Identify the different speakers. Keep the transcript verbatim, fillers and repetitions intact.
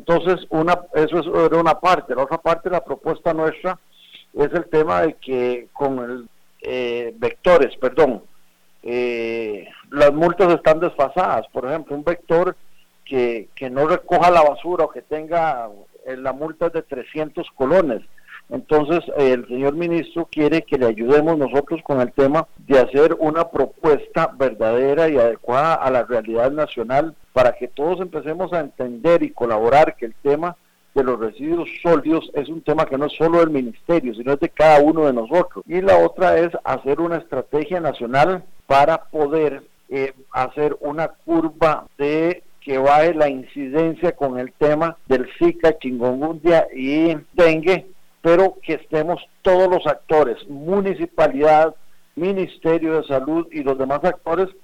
Speaker 1: Entonces, una, eso es era una parte. La otra parte, la propuesta nuestra, es el tema de que con el eh, vectores, perdón, eh, las multas están desfasadas. Por ejemplo, un vector que, que no recoja la basura o que tenga eh, la multa de trescientos colones. Entonces, eh, el señor ministro quiere que le ayudemos nosotros con el tema de hacer una propuesta verdadera y adecuada a la realidad nacional para que todos empecemos a entender y colaborar que el tema de los residuos sólidos es un tema que no es solo del ministerio, sino es de cada uno de nosotros. Y la otra es hacer una estrategia nacional para poder eh, hacer una curva de que baje la incidencia con el tema del Zika, chikungunya y dengue, pero que estemos todos los actores, municipalidad, Ministerio de Salud y los demás actores